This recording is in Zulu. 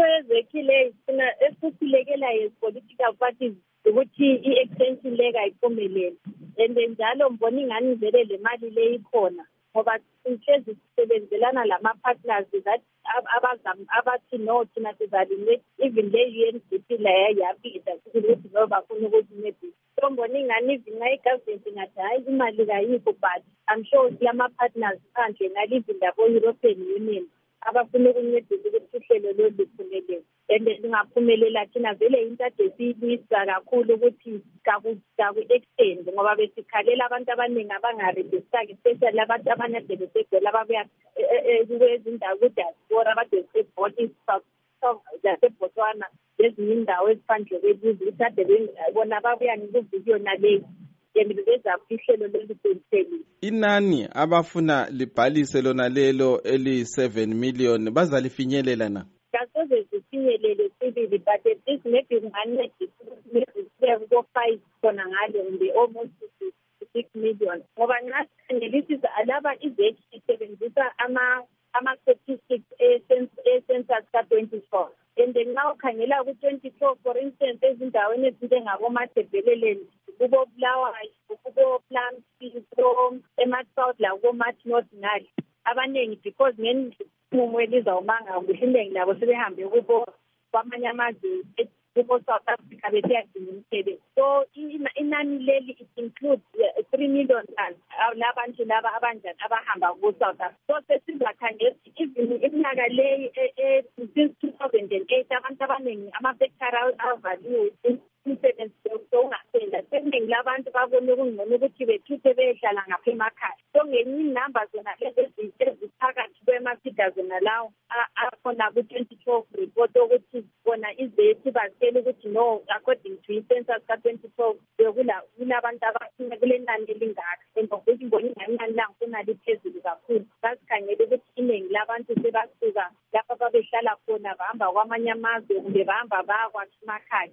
into ezekile esikhulekelayo political parties ukuthi i-extension le kayiphumelele and njalo mbona ingani vele le mali le ikhona ngoba sihlezi sisebenzelana lama-partners that abathi no thina sizalimate even le UNDP la yapita ukuthi no bafuna ukuthi maybe so mbona ingani ivinga i-government ingathi hayi imali kayikho but I'm sure lama-partners phandle ngalivi ndabo European Union abafuna ukuncedisa ukuthi uhlelo lolu luphumelele and lingaphumelela thina vele into ade siyibisa kakhulu ukuthi kaku-extend ngoba besikhalela abantu abaningi abangarejistaki especially abantu abanade besegwela ababuya kwezindawo ku-diaspora abade zaseBotswana ezinye indawo eziphandle kwelizwe ukuthi ade bona babuya ngikuvidiyo naleyi and bezakuhlelo lolu seliphelile. Inani abafuna libhalise lona lelo eli-7 million bazalifinyelela na? Kasoze sifinyelele sibili but at least maybe maybe ko-5 khona ngalo mbe almost 6 million ngoba ngasikhangelisisa alaba izethu isebenzisa ama-statistics e-census ka-24 and nxa ukhangela ku-24 for instance ezindaweni ezinjengaboMathebheleleni kubo-Bulawayo kubo-Plumstead ema-South la kubo-March North ngale abaningi because ngenqumo elizawumanga kuhle inengi labo sebehambe kubo kwamanye amazwe kubo-South Africa besiyadinga umsebenzi so inani leli it includes 3 million labantu laba abanjani abahamba ku-South Africa so sesizakhangela even iminyaka leyi since 2008 abantu abaningi ama-factory avaliwe umsebenzi ungaphela seningi labantu babone kungcono ukuthi bethuthe beyehlala ngapha emakhaya so ngenye inamba zona lezi eziphakathi kwema-figures zona lawo akhona ku-2012 report ukuthi bona izethu bazitshela ukuthi no according to i-census ka-2012 kulabantu abafuna kule nani elingaka and ukuthi mbona inani langkhona liphezulu kakhulu basikhangele ukuthi iningi labantu sebasuka lapha babehlala khona bahamba kwamanye amazwe kumbe bahamba bayakwakha emakhaya